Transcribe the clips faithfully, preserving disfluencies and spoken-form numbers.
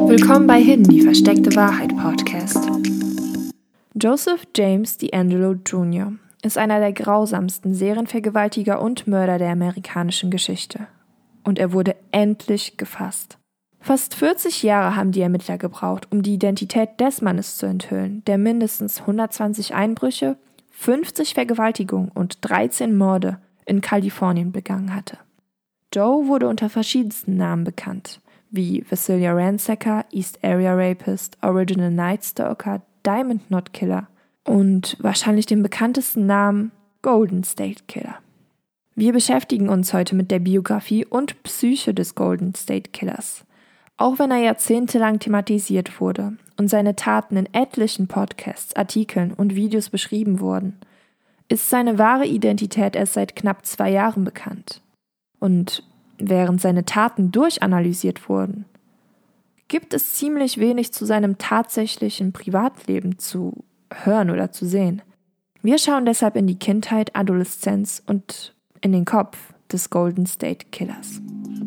Willkommen bei Hidden, die versteckte Wahrheit Podcast. Joseph James DeAngelo Junior ist einer der grausamsten Serienvergewaltiger und Mörder der amerikanischen Geschichte. Und er wurde endlich gefasst. Fast vierzig Jahre haben die Ermittler gebraucht, um die Identität des Mannes zu enthüllen, der mindestens hundertzwanzig Einbrüche, fünfzig Vergewaltigungen und dreizehn Morde in Kalifornien begangen hatte. Joe wurde unter verschiedensten Namen bekannt, wie Visalia Ransacker, East Area Rapist, Original Night Stalker, Diamond Knot Killer und wahrscheinlich den bekanntesten Namen Golden State Killer. Wir beschäftigen uns heute mit der Biografie und Psyche des Golden State Killers. Auch wenn er jahrzehntelang thematisiert wurde und seine Taten in etlichen Podcasts, Artikeln und Videos beschrieben wurden, ist seine wahre Identität erst seit knapp zwei Jahren bekannt. Und während seine Taten durchanalysiert wurden, gibt es ziemlich wenig zu seinem tatsächlichen Privatleben zu hören oder zu sehen. Wir schauen deshalb in die Kindheit, Adoleszenz und in den Kopf des Golden State Killers.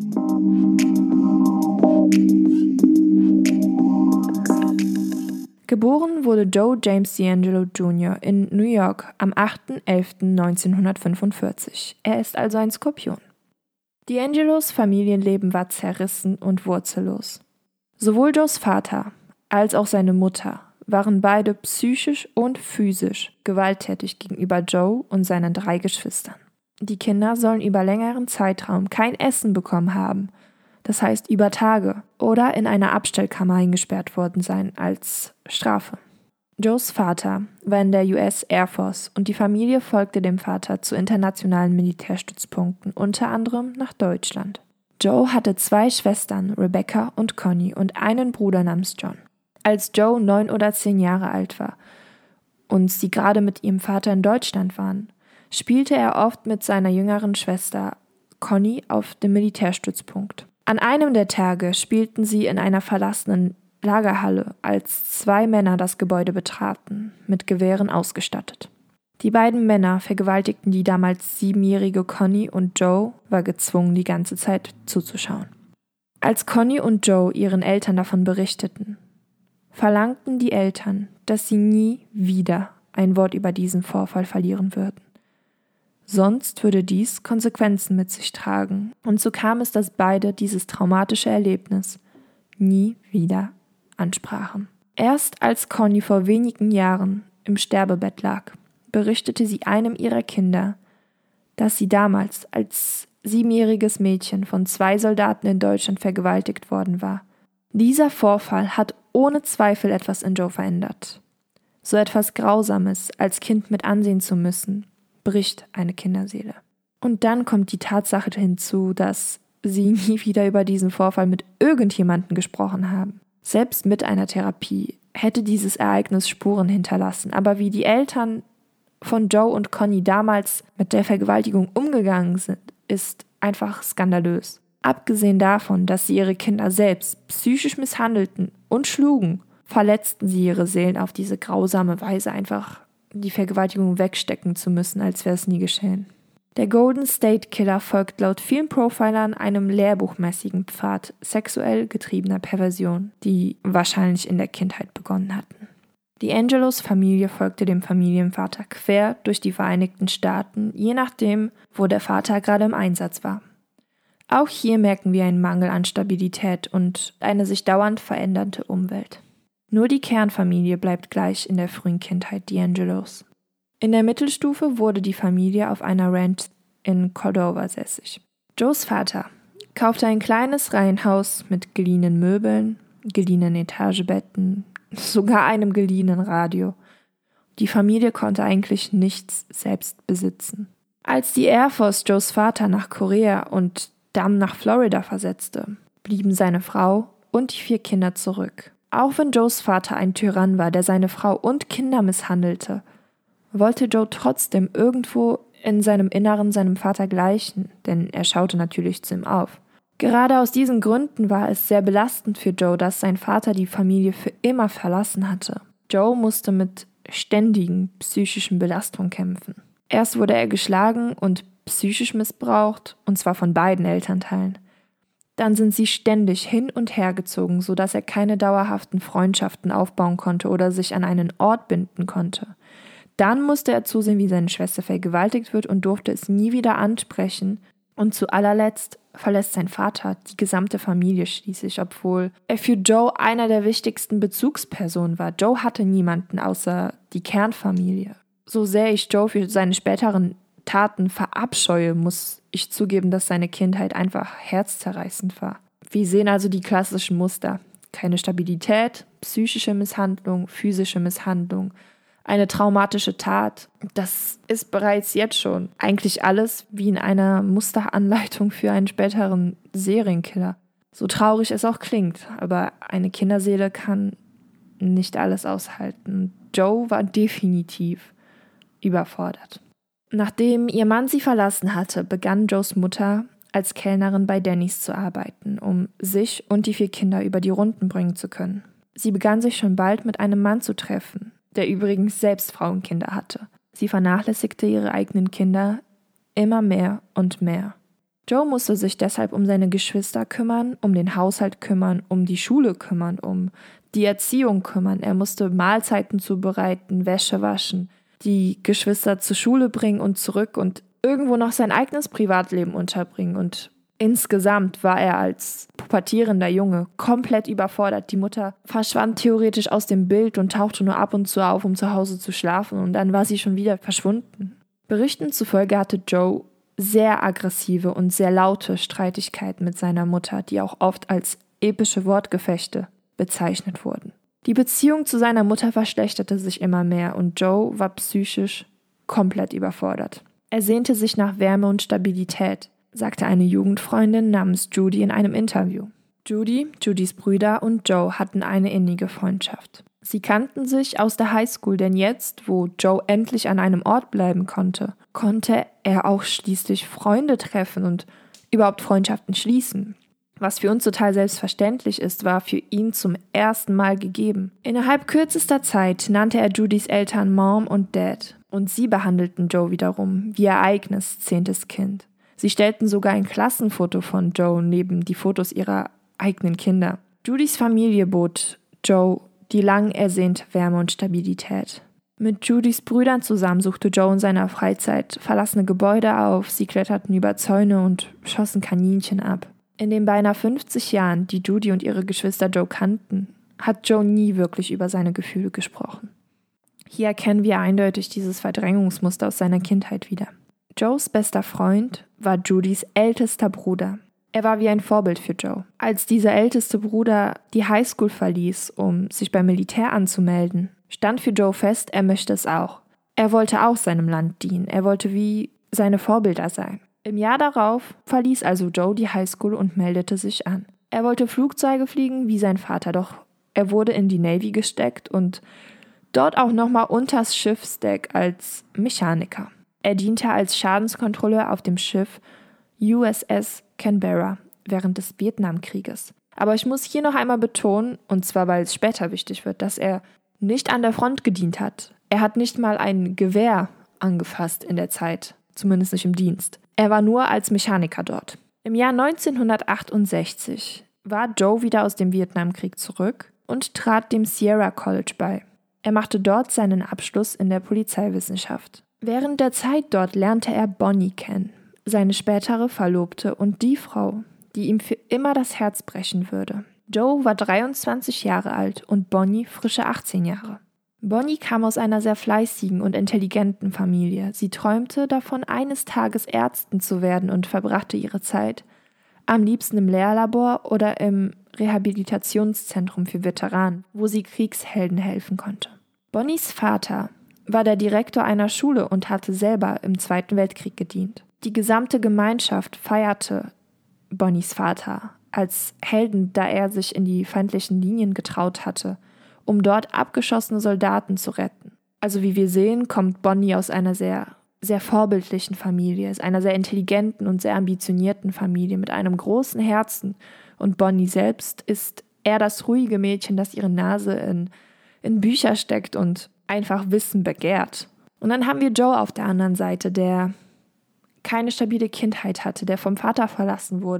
Geboren wurde Joe James DeAngelo Junior in New York am achter elfter neunzehnhundertfünfundvierzig. Er ist also ein Skorpion. DeAngelos Familienleben war zerrissen und wurzellos. Sowohl Joes Vater als auch seine Mutter waren beide psychisch und physisch gewalttätig gegenüber Joe und seinen drei Geschwistern. Die Kinder sollen über längeren Zeitraum kein Essen bekommen haben, das heißt über Tage, oder in einer Abstellkammer eingesperrt worden sein als Strafe. Joes Vater war in der U S Air Force und die Familie folgte dem Vater zu internationalen Militärstützpunkten, unter anderem nach Deutschland. Joe hatte zwei Schwestern, Rebecca und Connie, und einen Bruder namens John. Als Joe neun oder zehn Jahre alt war und sie gerade mit ihrem Vater in Deutschland waren, spielte er oft mit seiner jüngeren Schwester Connie auf dem Militärstützpunkt. An einem der Tage spielten sie in einer verlassenen Lagerhalle, als zwei Männer das Gebäude betraten, mit Gewehren ausgestattet. Die beiden Männer vergewaltigten die damals siebenjährige Connie und Joe war gezwungen, die ganze Zeit zuzuschauen. Als Connie und Joe ihren Eltern davon berichteten, verlangten die Eltern, dass sie nie wieder ein Wort über diesen Vorfall verlieren würden. Sonst würde dies Konsequenzen mit sich tragen, und so kam es, dass beide dieses traumatische Erlebnis nie wieder ansprachen. Erst als Connie vor wenigen Jahren im Sterbebett lag, berichtete sie einem ihrer Kinder, dass sie damals als siebenjähriges Mädchen von zwei Soldaten in Deutschland vergewaltigt worden war. Dieser Vorfall hat ohne Zweifel etwas in Joe verändert. So etwas Grausames als Kind mit ansehen zu müssen, bricht eine Kinderseele. Und dann kommt die Tatsache hinzu, dass sie nie wieder über diesen Vorfall mit irgendjemandem gesprochen haben. Selbst mit einer Therapie hätte dieses Ereignis Spuren hinterlassen, aber wie die Eltern von Joe und Connie damals mit der Vergewaltigung umgegangen sind, ist einfach skandalös. Abgesehen davon, dass sie ihre Kinder selbst psychisch misshandelten und schlugen, verletzten sie ihre Seelen auf diese grausame Weise, einfach die Vergewaltigung wegstecken zu müssen, als wäre es nie geschehen. Der Golden State Killer folgt laut vielen Profilern einem lehrbuchmäßigen Pfad sexuell getriebener Perversion, die wahrscheinlich in der Kindheit begonnen hatten. DeAngelos Familie folgte dem Familienvater quer durch die Vereinigten Staaten, je nachdem, wo der Vater gerade im Einsatz war. Auch hier merken wir einen Mangel an Stabilität und eine sich dauernd verändernde Umwelt. Nur die Kernfamilie bleibt gleich in der frühen Kindheit DeAngelos. In der Mittelstufe wurde die Familie auf einer Ranch in Cordova sässig. Joes Vater kaufte ein kleines Reihenhaus mit geliehenen Möbeln, geliehenen Etagebetten, sogar einem geliehenen Radio. Die Familie konnte eigentlich nichts selbst besitzen. Als die Air Force Joes Vater nach Korea und dann nach Florida versetzte, blieben seine Frau und die vier Kinder zurück. Auch wenn Joes Vater ein Tyrann war, der seine Frau und Kinder misshandelte, wollte Joe trotzdem irgendwo in seinem Inneren seinem Vater gleichen, denn er schaute natürlich zu ihm auf. Gerade aus diesen Gründen war es sehr belastend für Joe, dass sein Vater die Familie für immer verlassen hatte. Joe musste mit ständigen psychischen Belastungen kämpfen. Erst wurde er geschlagen und psychisch missbraucht, und zwar von beiden Elternteilen. Dann sind sie ständig hin und her gezogen, sodass er keine dauerhaften Freundschaften aufbauen konnte oder sich an einen Ort binden konnte. Dann musste er zusehen, wie seine Schwester vergewaltigt wird und durfte es nie wieder ansprechen. Und zu allerletzt verlässt sein Vater die gesamte Familie schließlich, obwohl er für Joe einer der wichtigsten Bezugspersonen war. Joe hatte niemanden außer die Kernfamilie. So sehr ich Joe für seine späteren Taten verabscheue, muss ich zugeben, dass seine Kindheit einfach herzzerreißend war. Wir sehen also die klassischen Muster. Keine Stabilität, psychische Misshandlung, physische Misshandlung, eine traumatische Tat. Das ist bereits jetzt schon eigentlich alles wie in einer Musteranleitung für einen späteren Serienkiller. So traurig es auch klingt, aber eine Kinderseele kann nicht alles aushalten. Joe war definitiv überfordert. Nachdem ihr Mann sie verlassen hatte, begann Joes Mutter als Kellnerin bei Denny's zu arbeiten, um sich und die vier Kinder über die Runden bringen zu können. Sie begann sich schon bald mit einem Mann zu treffen, der übrigens selbst Frauenkinder hatte. Sie vernachlässigte ihre eigenen Kinder immer mehr und mehr. Joe musste sich deshalb um seine Geschwister kümmern, um den Haushalt kümmern, um die Schule kümmern, um die Erziehung kümmern. Er musste Mahlzeiten zubereiten, Wäsche waschen, die Geschwister zur Schule bringen und zurück und irgendwo noch sein eigenes Privatleben unterbringen. Und insgesamt war er als pubertierender Junge komplett überfordert. Die Mutter verschwand theoretisch aus dem Bild und tauchte nur ab und zu auf, um zu Hause zu schlafen. Und dann war sie schon wieder verschwunden. Berichten zufolge hatte Joe sehr aggressive und sehr laute Streitigkeiten mit seiner Mutter, die auch oft als epische Wortgefechte bezeichnet wurden. Die Beziehung zu seiner Mutter verschlechterte sich immer mehr und Joe war psychisch komplett überfordert. Er sehnte sich nach Wärme und Stabilität, sagte eine Jugendfreundin namens Judy in einem Interview. Judy, Judys Brüder und Joe hatten eine innige Freundschaft. Sie kannten sich aus der Highschool, denn jetzt, wo Joe endlich an einem Ort bleiben konnte, konnte er auch schließlich Freunde treffen und überhaupt Freundschaften schließen. Was für uns total selbstverständlich ist, war für ihn zum ersten Mal gegeben. Innerhalb kürzester Zeit nannte er Judys Eltern Mom und Dad und sie behandelten Joe wiederum wie ihr eigenes zehntes Kind. Sie stellten sogar ein Klassenfoto von Joe neben die Fotos ihrer eigenen Kinder. Judys Familie bot Joe die lang ersehnte Wärme und Stabilität. Mit Judys Brüdern zusammen suchte Joe in seiner Freizeit verlassene Gebäude auf, sie kletterten über Zäune und schossen Kaninchen ab. In den beinahe fünfzig Jahren, die Judy und ihre Geschwister Joe kannten, hat Joe nie wirklich über seine Gefühle gesprochen. Hier erkennen wir eindeutig dieses Verdrängungsmuster aus seiner Kindheit wieder. Joes bester Freund war Judys ältester Bruder. Er war wie ein Vorbild für Joe. Als dieser älteste Bruder die Highschool verließ, um sich beim Militär anzumelden, stand für Joe fest, er möchte es auch. Er wollte auch seinem Land dienen, er wollte wie seine Vorbilder sein. Im Jahr darauf verließ also Joe die Highschool und meldete sich an. Er wollte Flugzeuge fliegen wie sein Vater, doch er wurde in die Navy gesteckt und dort auch nochmal unters Schiffsdeck als Mechaniker. Er diente als Schadenskontrolleur auf dem Schiff U S S Canberra während des Vietnamkrieges. Aber ich muss hier noch einmal betonen, und zwar weil es später wichtig wird, dass er nicht an der Front gedient hat. Er hat nicht mal ein Gewehr angefasst in der Zeit, zumindest nicht im Dienst. Er war nur als Mechaniker dort. Im Jahr neunzehnhundertachtundsechzig war Joe wieder aus dem Vietnamkrieg zurück und trat dem Sierra College bei. Er machte dort seinen Abschluss in der Polizeiwissenschaft. Während der Zeit dort lernte er Bonnie kennen, seine spätere Verlobte und die Frau, die ihm für immer das Herz brechen würde. Joe war dreiundzwanzig Jahre alt und Bonnie frische achtzehn Jahre. Bonnie kam aus einer sehr fleißigen und intelligenten Familie. Sie träumte davon, eines Tages Ärztin zu werden und verbrachte ihre Zeit am liebsten im Lehrlabor oder im Rehabilitationszentrum für Veteranen, wo sie Kriegshelden helfen konnte. Bonnies Vater war der Direktor einer Schule und hatte selber im Zweiten Weltkrieg gedient. Die gesamte Gemeinschaft feierte Bonnies Vater als Helden, da er sich in die feindlichen Linien getraut hatte, um dort abgeschossene Soldaten zu retten. Also wie wir sehen, kommt Bonnie aus einer sehr, sehr vorbildlichen Familie, ist einer sehr intelligenten und sehr ambitionierten Familie mit einem großen Herzen. Und Bonnie selbst ist eher das ruhige Mädchen, das ihre Nase in, in Bücher steckt und einfach Wissen begehrt. Und dann haben wir Joe auf der anderen Seite, der keine stabile Kindheit hatte, der vom Vater verlassen wurde,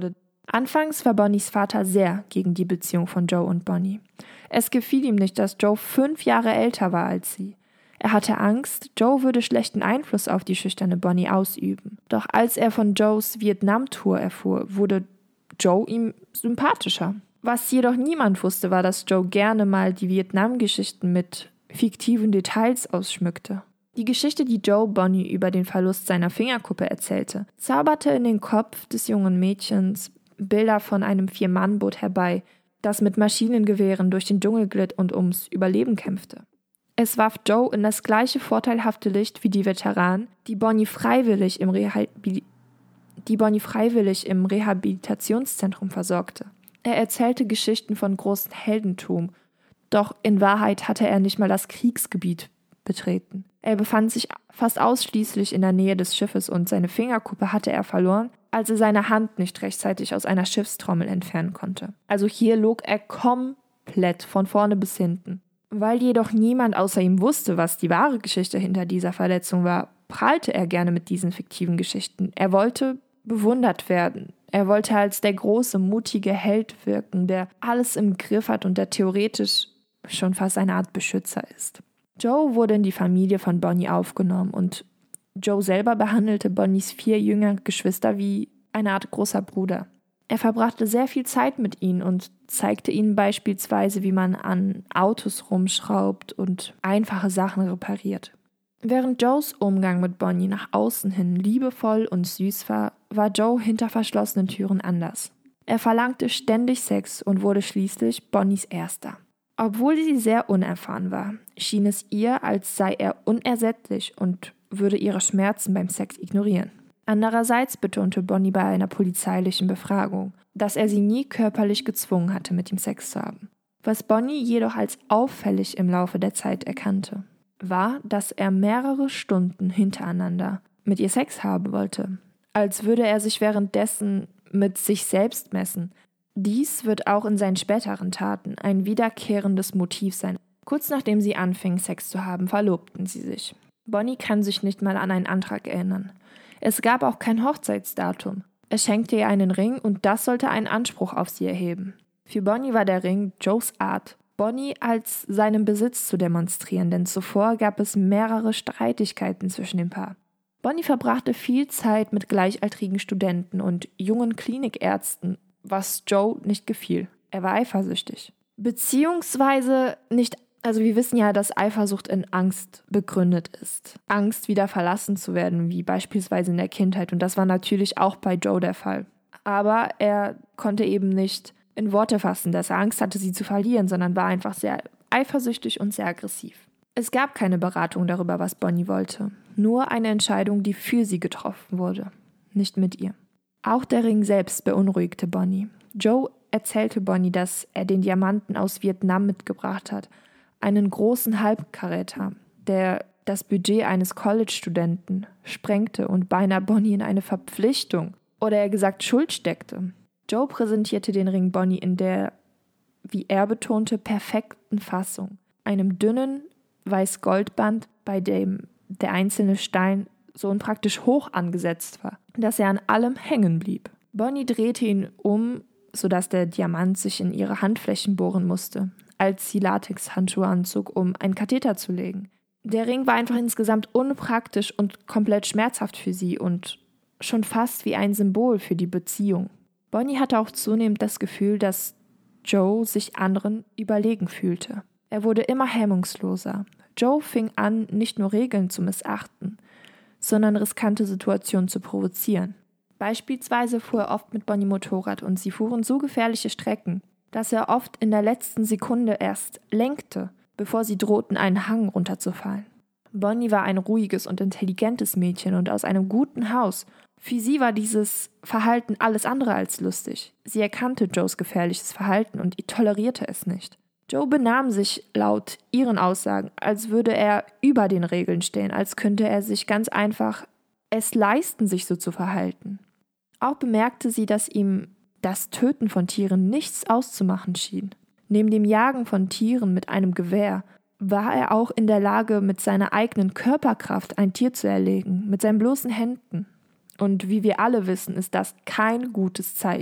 Anfangs war Bonnies Vater sehr gegen die Beziehung von Joe und Bonnie. Es gefiel ihm nicht, dass Joe fünf Jahre älter war als sie. Er hatte Angst, Joe würde schlechten Einfluss auf die schüchterne Bonnie ausüben. Doch als er von Joes Vietnam-Tour erfuhr, wurde Joe ihm sympathischer. Was jedoch niemand wusste, war, dass Joe gerne mal die Vietnam-Geschichten mit fiktiven Details ausschmückte. Die Geschichte, die Joe Bonnie über den Verlust seiner Fingerkuppe erzählte, zauberte in den Kopf des jungen Mädchens Bilder von einem Vier-Mann-Boot herbei, das mit Maschinengewehren durch den Dschungel glitt und ums Überleben kämpfte. Es warf Joe in das gleiche vorteilhafte Licht wie die Veteranen, die Bonnie freiwillig im, Rehabil- die Bonnie freiwillig im Rehabilitationszentrum versorgte. Er erzählte Geschichten von großem Heldentum, doch in Wahrheit hatte er nicht mal das Kriegsgebiet betreten. Er befand sich fast ausschließlich in der Nähe des Schiffes und seine Fingerkuppe hatte er verloren, als er seine Hand nicht rechtzeitig aus einer Schiffstrommel entfernen konnte. Also hier log er komplett von vorne bis hinten. Weil jedoch niemand außer ihm wusste, was die wahre Geschichte hinter dieser Verletzung war, prahlte er gerne mit diesen fiktiven Geschichten. Er wollte bewundert werden. Er wollte als der große, mutige Held wirken, der alles im Griff hat und der theoretisch schon fast eine Art Beschützer ist. Joe wurde in die Familie von Bonnie aufgenommen und Joe selber behandelte Bonnies vier jüngere Geschwister wie eine Art großer Bruder. Er verbrachte sehr viel Zeit mit ihnen und zeigte ihnen beispielsweise, wie man an Autos rumschraubt und einfache Sachen repariert. Während Joes Umgang mit Bonnie nach außen hin liebevoll und süß war, war Joe hinter verschlossenen Türen anders. Er verlangte ständig Sex und wurde schließlich Bonnies Erster. Obwohl sie sehr unerfahren war, schien es ihr, als sei er unersättlich und würde ihre Schmerzen beim Sex ignorieren. Andererseits betonte Bonnie bei einer polizeilichen Befragung, dass er sie nie körperlich gezwungen hatte, mit ihm Sex zu haben. Was Bonnie jedoch als auffällig im Laufe der Zeit erkannte, war, dass er mehrere Stunden hintereinander mit ihr Sex haben wollte, als würde er sich währenddessen mit sich selbst messen. Dies wird auch in seinen späteren Taten ein wiederkehrendes Motiv sein. Kurz nachdem sie anfingen, Sex zu haben, verlobten sie sich. Bonnie kann sich nicht mal an einen Antrag erinnern. Es gab auch kein Hochzeitsdatum. Er schenkte ihr einen Ring und das sollte einen Anspruch auf sie erheben. Für Bonnie war der Ring Joes Art, Bonnie als seinen Besitz zu demonstrieren, denn zuvor gab es mehrere Streitigkeiten zwischen dem Paar. Bonnie verbrachte viel Zeit mit gleichaltrigen Studenten und jungen Klinikärzten, was Joe nicht gefiel. Er war eifersüchtig. Beziehungsweise nicht, also wir wissen ja, dass Eifersucht in Angst begründet ist. Angst, wieder verlassen zu werden, wie beispielsweise in der Kindheit. Und das war natürlich auch bei Joe der Fall. Aber er konnte eben nicht in Worte fassen, dass er Angst hatte, sie zu verlieren, sondern war einfach sehr eifersüchtig und sehr aggressiv. Es gab keine Beratung darüber, was Bonnie wollte. Nur eine Entscheidung, die für sie getroffen wurde, nicht mit ihr. Auch der Ring selbst beunruhigte Bonnie. Joe erzählte Bonnie, dass er den Diamanten aus Vietnam mitgebracht hat, einen großen Halbkaräter, der das Budget eines College-Studenten sprengte und beinahe Bonnie in eine Verpflichtung oder eher gesagt Schuld steckte. Joe präsentierte den Ring Bonnie in der, wie er betonte, perfekten Fassung, einem dünnen Weiß-Gold-Band, bei dem der einzelne Stein so unpraktisch hoch angesetzt war, dass er an allem hängen blieb. Bonnie drehte ihn um, sodass der Diamant sich in ihre Handflächen bohren musste, als sie Latexhandschuhe anzog, um einen Katheter zu legen. Der Ring war einfach insgesamt unpraktisch und komplett schmerzhaft für sie und schon fast wie ein Symbol für die Beziehung. Bonnie hatte auch zunehmend das Gefühl, dass Joe sich anderen überlegen fühlte. Er wurde immer hemmungsloser. Joe fing an, nicht nur Regeln zu missachten, sondern riskante Situationen zu provozieren. Beispielsweise fuhr er oft mit Bonnie Motorrad und sie fuhren so gefährliche Strecken, dass er oft in der letzten Sekunde erst lenkte, bevor sie drohten, einen Hang runterzufallen. Bonnie war ein ruhiges und intelligentes Mädchen und aus einem guten Haus. Für sie war dieses Verhalten alles andere als lustig. Sie erkannte Joes gefährliches Verhalten und tolerierte es nicht. Joe benahm sich laut ihren Aussagen, als würde er über den Regeln stehen, als könnte er sich ganz einfach es leisten, sich so zu verhalten. Auch bemerkte sie, dass ihm das Töten von Tieren nichts auszumachen schien. Neben dem Jagen von Tieren mit einem Gewehr war er auch in der Lage, mit seiner eigenen Körperkraft ein Tier zu erlegen, mit seinen bloßen Händen. Und wie wir alle wissen, ist das kein gutes Zeichen.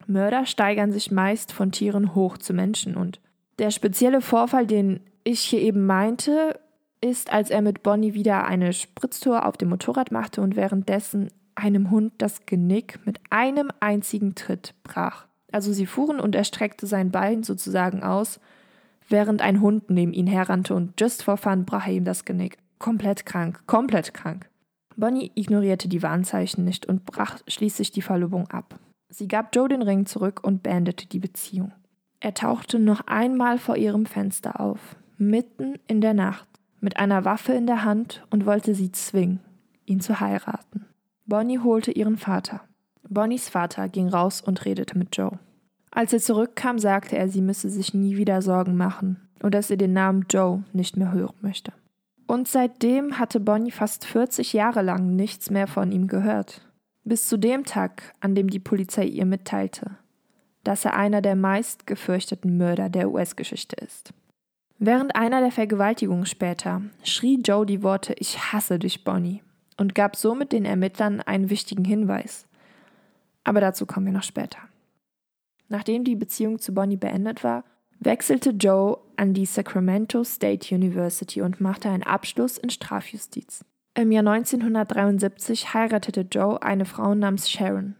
Mörder steigern sich meist von Tieren hoch zu Menschen und der spezielle Vorfall, den ich hier eben meinte, ist, als er mit Bonnie wieder eine Spritztour auf dem Motorrad machte und währenddessen einem Hund das Genick mit einem einzigen Tritt brach. Also sie fuhren und er streckte sein Bein sozusagen aus, während ein Hund neben ihn herrannte und just for fun brach er ihm das Genick. Komplett krank, komplett krank. Bonnie ignorierte die Warnzeichen nicht und brach schließlich die Verlobung ab. Sie gab Joe den Ring zurück und beendete die Beziehung. Er tauchte noch einmal vor ihrem Fenster auf, mitten in der Nacht, mit einer Waffe in der Hand und wollte sie zwingen, ihn zu heiraten. Bonnie holte ihren Vater. Bonnies Vater ging raus und redete mit Joe. Als er zurückkam, sagte er, sie müsse sich nie wieder Sorgen machen und dass sie den Namen Joe nicht mehr hören möchte. Und seitdem hatte Bonnie fast vierzig Jahre lang nichts mehr von ihm gehört. Bis zu dem Tag, an dem die Polizei ihr mitteilte, dass er einer der meist gefürchteten Mörder der U S-Geschichte ist. Während einer der Vergewaltigungen später schrie Joe die Worte „Ich hasse dich, Bonnie" und gab somit den Ermittlern einen wichtigen Hinweis. Aber dazu kommen wir noch später. Nachdem die Beziehung zu Bonnie beendet war, wechselte Joe an die Sacramento State University und machte einen Abschluss in Strafjustiz. Im Jahr neunzehnhundertdreiundsiebzig heiratete Joe eine Frau namens Sharon.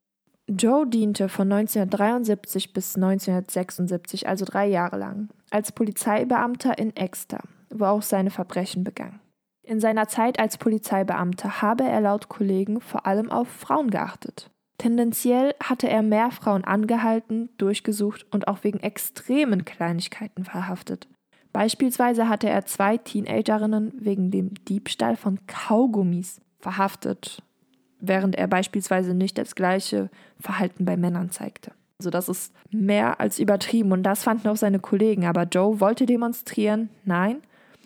Joe diente von neunzehnhundertdreiundsiebzig bis neunzehnhundertsechsundsiebzig, also drei Jahre lang, als Polizeibeamter in Exeter, wo auch seine Verbrechen begann. In seiner Zeit als Polizeibeamter habe er laut Kollegen vor allem auf Frauen geachtet. Tendenziell hatte er mehr Frauen angehalten, durchgesucht und auch wegen extremen Kleinigkeiten verhaftet. Beispielsweise hatte er zwei Teenagerinnen wegen dem Diebstahl von Kaugummis verhaftet, während er beispielsweise nicht das gleiche Verhalten bei Männern zeigte. Also das ist mehr als übertrieben und das fanden auch seine Kollegen. Aber Joe wollte demonstrieren, nein,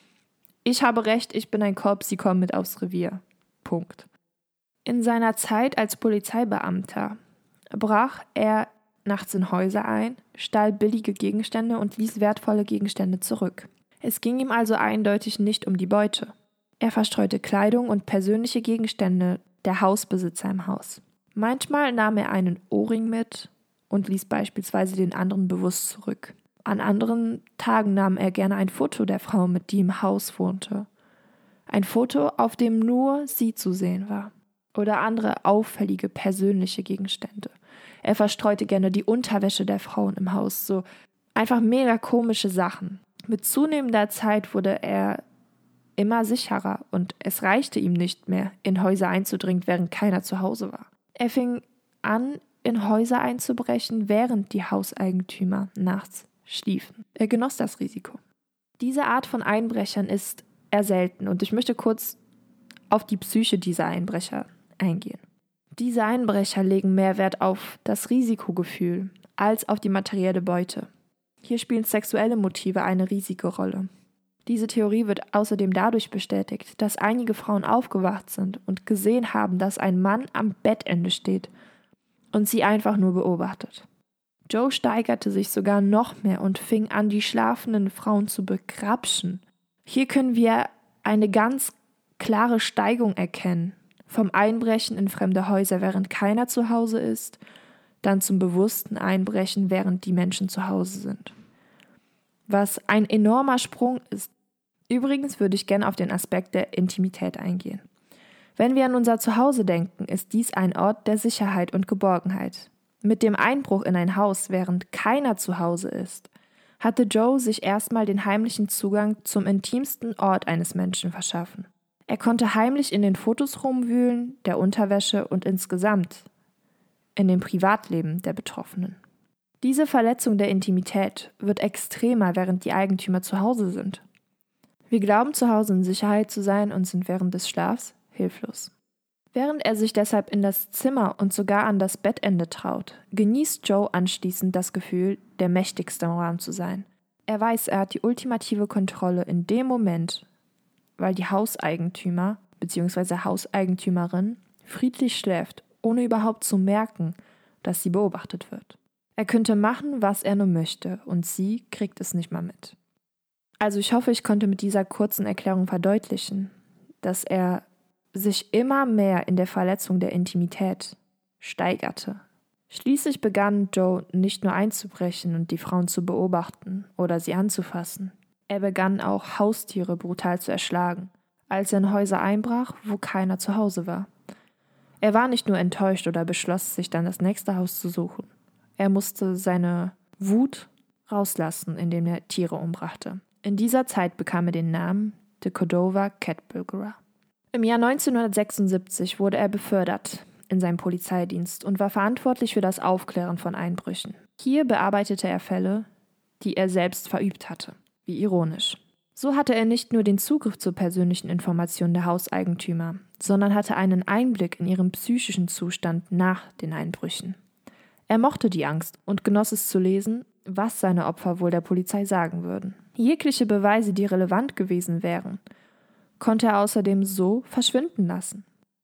ich habe recht, ich bin ein Cop, Sie kommen mit aufs Revier. Punkt. In seiner Zeit als Polizeibeamter brach er nachts in Häuser ein, stahl billige Gegenstände und ließ wertvolle Gegenstände zurück. Es ging ihm also eindeutig nicht um die Beute. Er verstreute Kleidung und persönliche Gegenstände der Hausbesitzer im Haus. Manchmal nahm er einen Ohrring mit und ließ beispielsweise den anderen bewusst zurück. An anderen Tagen nahm er gerne ein Foto der Frau mit, die im Haus wohnte. Ein Foto, auf dem nur sie zu sehen war. Oder andere auffällige persönliche Gegenstände. Er verstreute gerne die Unterwäsche der Frauen im Haus, so einfach mega komische Sachen. Mit zunehmender Zeit wurde er immer sicherer und es reichte ihm nicht mehr, in Häuser einzudringen, während keiner zu Hause war. Er fing an, in Häuser einzubrechen, während die Hauseigentümer nachts schliefen. Er genoss das Risiko. Diese Art von Einbrechern ist eher selten und ich möchte kurz auf die Psyche dieser Einbrecher eingehen. Diese Einbrecher legen mehr Wert auf das Risikogefühl als auf die materielle Beute. Hier spielen sexuelle Motive eine riesige Rolle. Diese Theorie wird außerdem dadurch bestätigt, dass einige Frauen aufgewacht sind und gesehen haben, dass ein Mann am Bettende steht und sie einfach nur beobachtet. Joe steigerte sich sogar noch mehr und fing an, die schlafenden Frauen zu begrapschen. Hier können wir eine ganz klare Steigung erkennen. Vom Einbrechen in fremde Häuser, während keiner zu Hause ist, dann zum bewussten Einbrechen, während die Menschen zu Hause sind. Was ein enormer Sprung ist. Übrigens würde ich gerne auf den Aspekt der Intimität eingehen. Wenn wir an unser Zuhause denken, ist dies ein Ort der Sicherheit und Geborgenheit. Mit dem Einbruch in ein Haus, während keiner zu Hause ist, hatte Joe sich erstmal den heimlichen Zugang zum intimsten Ort eines Menschen verschaffen. Er konnte heimlich in den Fotos rumwühlen, der Unterwäsche und insgesamt in dem Privatleben der Betroffenen. Diese Verletzung der Intimität wird extremer, während die Eigentümer zu Hause sind. Wir glauben, zu Hause in Sicherheit zu sein und sind während des Schlafs hilflos. Während er sich deshalb in das Zimmer und sogar an das Bettende traut, genießt Joe anschließend das Gefühl, der mächtigste im Raum zu sein. Er weiß, er hat die ultimative Kontrolle in dem Moment, weil die Hauseigentümer bzw. Hauseigentümerin friedlich schläft, ohne überhaupt zu merken, dass sie beobachtet wird. Er könnte machen, was er nur möchte, und sie kriegt es nicht mal mit. Also ich hoffe, ich konnte mit dieser kurzen Erklärung verdeutlichen, dass er sich immer mehr in der Verletzung der Intimität steigerte, Schließlich begann Joe nicht nur einzubrechen und die Frauen zu beobachten oder sie anzufassen. Er begann auch Haustiere brutal zu erschlagen, als er in Häuser einbrach, wo keiner zu Hause war. Er war nicht nur enttäuscht oder beschloss, sich dann das nächste Haus zu suchen. Er musste seine Wut rauslassen, indem er Tiere umbrachte. In dieser Zeit bekam er den Namen The Cordova Catburglar. Im Jahr neunzehnhundertsechsundsiebzig wurde er befördert in seinem Polizeidienst und war verantwortlich für das Aufklären von Einbrüchen. Hier bearbeitete er Fälle, die er selbst verübt hatte. Wie ironisch. So hatte er nicht nur den Zugriff zu persönlichen Informationen der Hauseigentümer, sondern hatte einen Einblick in ihren psychischen Zustand nach den Einbrüchen. Er mochte die Angst und genoss es zu lesen, was seine Opfer wohl der Polizei sagen würden. Jegliche Beweise, die relevant gewesen wären, konnte er außerdem so verschwinden lassen.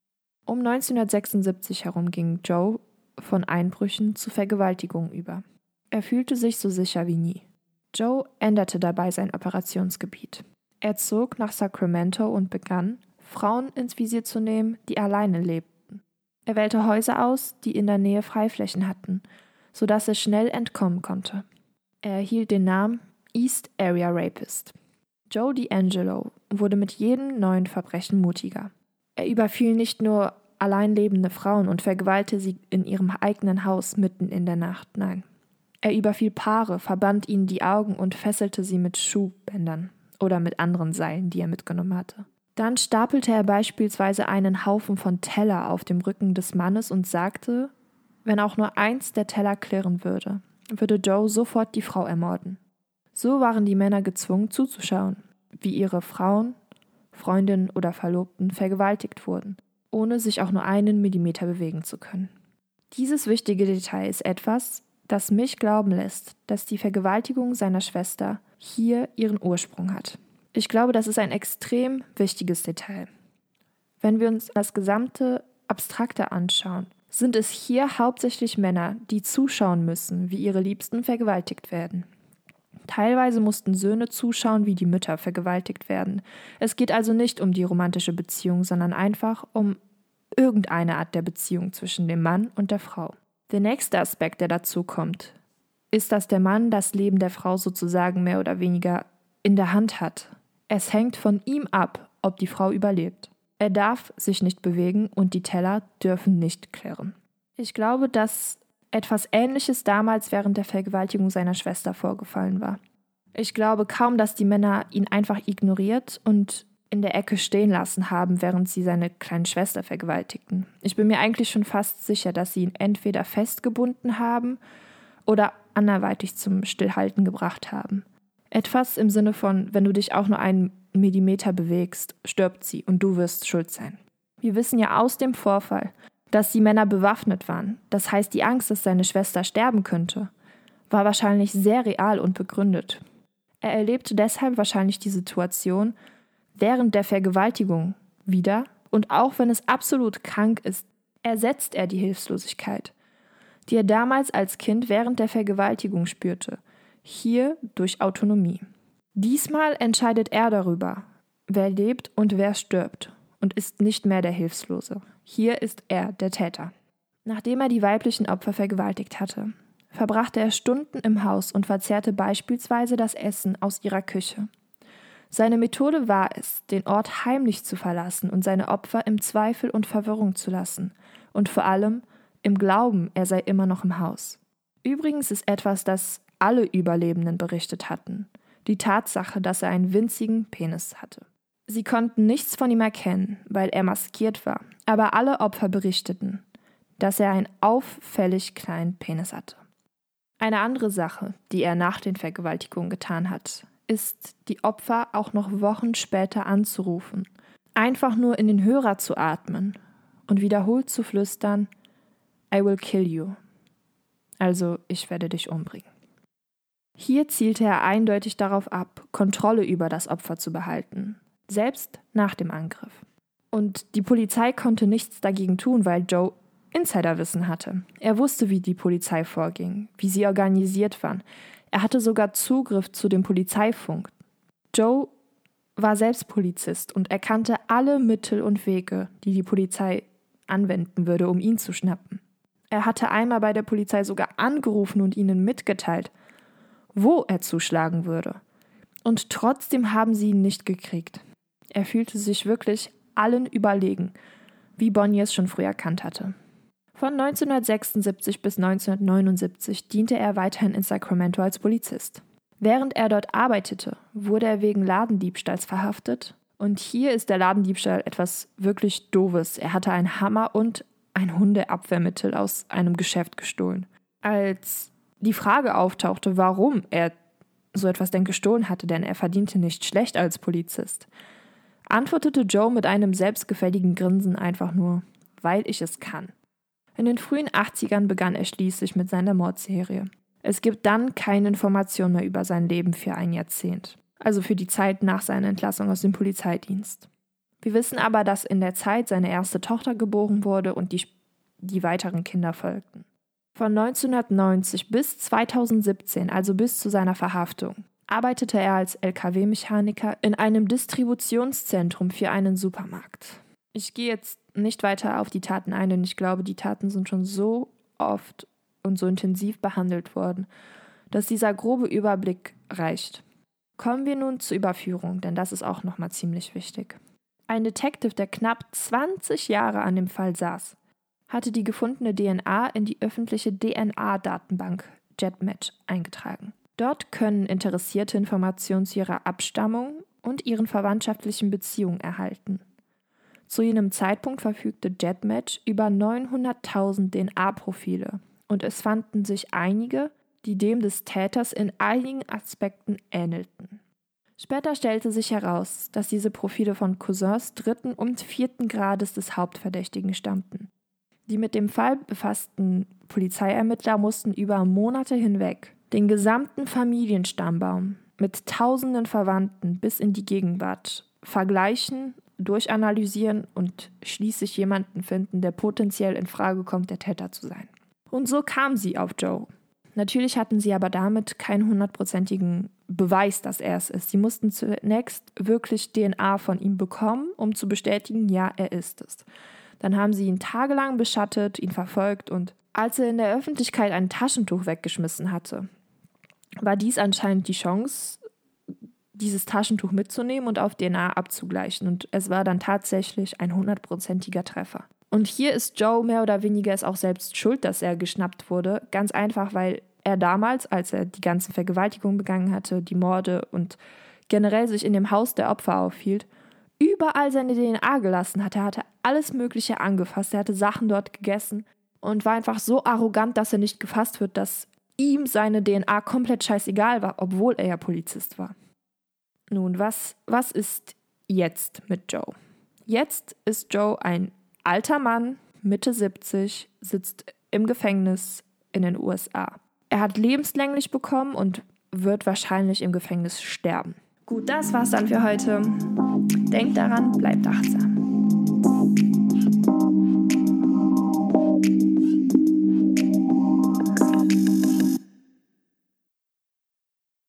Um neunzehnhundertsechsundsiebzig herum ging Joe von Einbrüchen zu Vergewaltigungen über. Er fühlte sich so sicher wie nie. Joe änderte dabei sein Operationsgebiet. Er zog nach Sacramento und begann, Frauen ins Visier zu nehmen, die alleine lebten. Er wählte Häuser aus, die in der Nähe Freiflächen hatten, sodass er schnell entkommen konnte. Er erhielt den Namen East Area Rapist. Joe DeAngelo wurde mit jedem neuen Verbrechen mutiger. Er überfiel nicht nur allein lebende Frauen und vergewaltigte sie in ihrem eigenen Haus mitten in der Nacht, nein. Er überfiel Paare, verband ihnen die Augen und fesselte sie mit Schuhbändern oder mit anderen Seilen, die er mitgenommen hatte. Dann stapelte er beispielsweise einen Haufen von Teller auf dem Rücken des Mannes und sagte, wenn auch nur eins der Teller klirren würde, würde Joe sofort die Frau ermorden. So waren die Männer gezwungen zuzuschauen, wie ihre Frauen, Freundinnen oder Verlobten vergewaltigt wurden, ohne sich auch nur einen Millimeter bewegen zu können. Dieses wichtige Detail ist etwas, das mich glauben lässt, dass die Vergewaltigung seiner Schwester hier ihren Ursprung hat. Ich glaube, das ist ein extrem wichtiges Detail. Wenn wir uns das gesamte Abstrakte anschauen, sind es hier hauptsächlich Männer, die zuschauen müssen, wie ihre Liebsten vergewaltigt werden. Teilweise mussten Söhne zuschauen, wie die Mütter vergewaltigt werden. Es geht also nicht um die romantische Beziehung, sondern einfach um irgendeine Art der Beziehung zwischen dem Mann und der Frau. Der nächste Aspekt, der dazu kommt, ist, dass der Mann das Leben der Frau sozusagen mehr oder weniger in der Hand hat. Es hängt von ihm ab, ob die Frau überlebt. Er darf sich nicht bewegen und die Teller dürfen nicht klirren. Ich glaube, dass etwas Ähnliches damals während der Vergewaltigung seiner Schwester vorgefallen war. Ich glaube kaum, dass die Männer ihn einfach ignoriert und in der Ecke stehen lassen haben, während sie seine kleine Schwester vergewaltigten. Ich bin mir eigentlich schon fast sicher, dass sie ihn entweder festgebunden haben oder anderweitig zum Stillhalten gebracht haben. Etwas im Sinne von, wenn du dich auch nur einen Millimeter bewegst, stirbt sie und du wirst schuld sein. Wir wissen ja aus dem Vorfall, dass die Männer bewaffnet waren. Das heißt, die Angst, dass seine Schwester sterben könnte, war wahrscheinlich sehr real und begründet. Er erlebte deshalb wahrscheinlich die Situation während der Vergewaltigung wieder und auch wenn es absolut krank ist, ersetzt er die Hilflosigkeit, die er damals als Kind während der Vergewaltigung spürte, hier durch Autonomie. Diesmal entscheidet er darüber, wer lebt und wer stirbt und ist nicht mehr der Hilflose. Hier ist er der Täter. Nachdem er die weiblichen Opfer vergewaltigt hatte, verbrachte er Stunden im Haus und verzehrte beispielsweise das Essen aus ihrer Küche. Seine Methode war es, den Ort heimlich zu verlassen und seine Opfer im Zweifel und Verwirrung zu lassen und vor allem im Glauben, er sei immer noch im Haus. Übrigens ist etwas, das alle Überlebenden berichtet hatten, die Tatsache, dass er einen winzigen Penis hatte. Sie konnten nichts von ihm erkennen, weil er maskiert war, aber alle Opfer berichteten, dass er einen auffällig kleinen Penis hatte. Eine andere Sache, die er nach den Vergewaltigungen getan hat, ist, die Opfer auch noch Wochen später anzurufen, einfach nur in den Hörer zu atmen und wiederholt zu flüstern, I will kill you, also ich werde dich umbringen. Hier zielte er eindeutig darauf ab, Kontrolle über das Opfer zu behalten, selbst nach dem Angriff. Und die Polizei konnte nichts dagegen tun, weil Joe Insiderwissen hatte. Er wusste, wie die Polizei vorging, wie sie organisiert waren. Er hatte sogar Zugriff zu dem Polizeifunk. Joe war selbst Polizist und er kannte alle Mittel und Wege, die die Polizei anwenden würde, um ihn zu schnappen. Er hatte einmal bei der Polizei sogar angerufen und ihnen mitgeteilt, wo er zuschlagen würde. Und trotzdem haben sie ihn nicht gekriegt. Er fühlte sich wirklich allen überlegen, wie Bonnie es schon früh erkannt hatte. Von neunzehnhundertsechsundsiebzig bis neunzehnhundertneunundsiebzig diente er weiterhin in Sacramento als Polizist. Während er dort arbeitete, wurde er wegen Ladendiebstahls verhaftet. Und hier ist der Ladendiebstahl etwas wirklich Doofes. Er hatte einen Hammer und ein Hundeabwehrmittel aus einem Geschäft gestohlen. Als die Frage auftauchte, warum er so etwas denn gestohlen hatte, denn er verdiente nicht schlecht als Polizist, antwortete Joe mit einem selbstgefälligen Grinsen einfach nur, weil ich es kann. In den frühen achtzigern begann er schließlich mit seiner Mordserie. Es gibt dann keine Informationen mehr über sein Leben für ein Jahrzehnt, also für die Zeit nach seiner Entlassung aus dem Polizeidienst. Wir wissen aber, dass in der Zeit seine erste Tochter geboren wurde und die, die weiteren Kinder folgten. Von neunzehnhundertneunzig bis zweitausendsiebzehn, also bis zu seiner Verhaftung, arbeitete er als L K W-Mechaniker in einem Distributionszentrum für einen Supermarkt. Ich gehe jetzt nicht weiter auf die Taten ein, denn ich glaube, die Taten sind schon so oft und so intensiv behandelt worden, dass dieser grobe Überblick reicht. Kommen wir nun zur Überführung, denn das ist auch nochmal ziemlich wichtig. Ein Detective, der knapp zwanzig Jahre an dem Fall saß, hatte die gefundene D N A in die öffentliche D N A-Datenbank GEDmatch eingetragen. Dort können Interessierte Informationen zu ihrer Abstammung und ihren verwandtschaftlichen Beziehungen erhalten. Zu jenem Zeitpunkt verfügte GEDmatch über neunhunderttausend D N A-Profile und es fanden sich einige, die dem des Täters in einigen Aspekten ähnelten. Später stellte sich heraus, dass diese Profile von Cousins dritten und vierten Grades des Hauptverdächtigen stammten. Die mit dem Fall befassten Polizeiermittler mussten über Monate hinweg den gesamten Familienstammbaum mit tausenden Verwandten bis in die Gegenwart vergleichen, durchanalysieren und schließlich jemanden finden, der potenziell in Frage kommt, der Täter zu sein. Und so kamen sie auf Joe. Natürlich hatten sie aber damit keinen hundertprozentigen Beweis, dass er es ist. Sie mussten zunächst wirklich D N A von ihm bekommen, um zu bestätigen, ja, er ist es. Dann haben sie ihn tagelang beschattet, ihn verfolgt und als er in der Öffentlichkeit ein Taschentuch weggeschmissen hatte, war dies anscheinend die Chance, dieses Taschentuch mitzunehmen und auf D N A abzugleichen. Und es war dann tatsächlich ein hundertprozentiger Treffer. Und hier ist Joe mehr oder weniger es auch selbst schuld, dass er geschnappt wurde. Ganz einfach, weil er damals, als er die ganzen Vergewaltigungen begangen hatte, die Morde und generell sich in dem Haus der Opfer aufhielt, überall seine D N A gelassen hat. Er hatte alles Mögliche angefasst. Er hatte Sachen dort gegessen und war einfach so arrogant, dass er nicht gefasst wird, dass ihm seine D N A komplett scheißegal war, obwohl er ja Polizist war. Nun, was, was ist jetzt mit Joe? Jetzt ist Joe ein alter Mann, Mitte siebzig, sitzt im Gefängnis in den U S A. Er hat lebenslänglich bekommen und wird wahrscheinlich im Gefängnis sterben. Gut, das war's dann für heute. Denkt daran, bleibt achtsam.